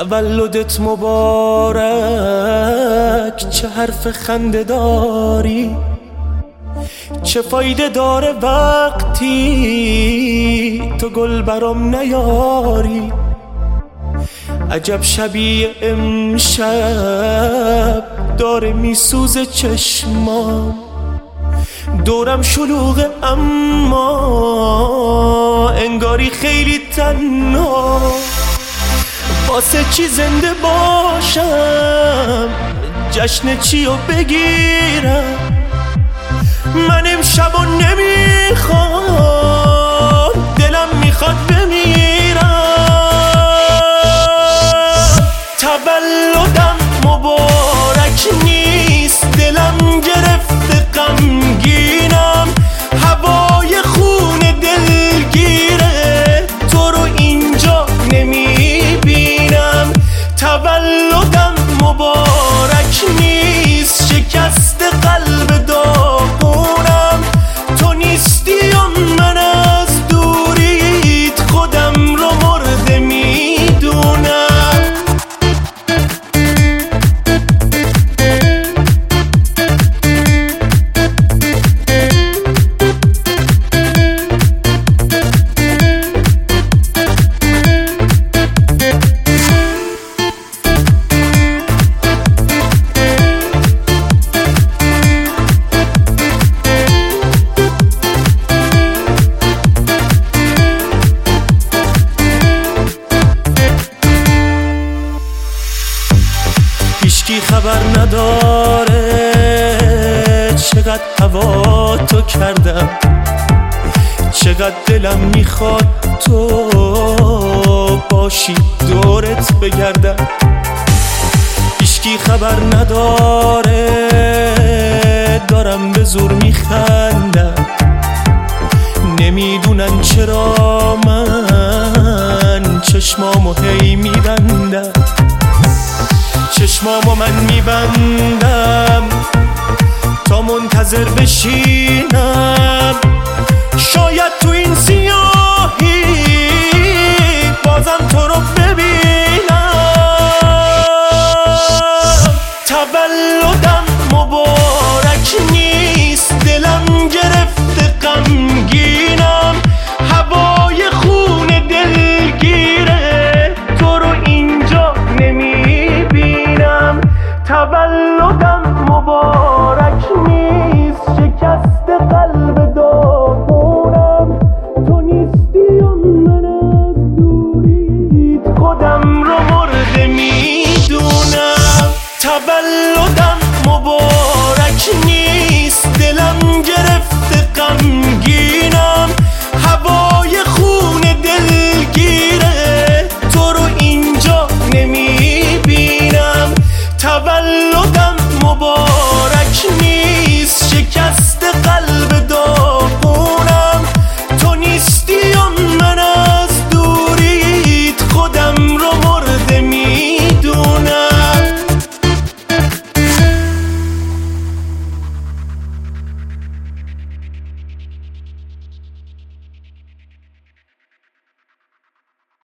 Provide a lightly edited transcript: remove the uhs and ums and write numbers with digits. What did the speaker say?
تولدت مبارک، چه حرف خنده داری، چه فایده داره وقتی تو گل برام نیاری. عجب شبیه امشب داره میسوزه چشمام، دورم شلوغه اما انگاری خیلی تنها. واسه چی زنده باشم، جشن چی رو بگیرم، من امشبو نمیخوام، دلم میخواد بمیرم. تولدم مبارک نیست، دلم گرفته غمگینم، هوای خون دلگیره، تو رو اینجا نمیبینم. تولدم مبارک نیست، شکست قلب داغونم، تو نیستی و من از دوریت خودم رو مرده میدونم. هیچکی خبر نداره چقدر هوا تو کردم، چقدر دلم میخواد تو باشی دورت بگردم. هیچکی خبر نداره دارم به زور میخندم، نمیدونن چرا من چشمامو هی میبندم. چشمامو من میبندم تا منتظر بشینم، شاید توی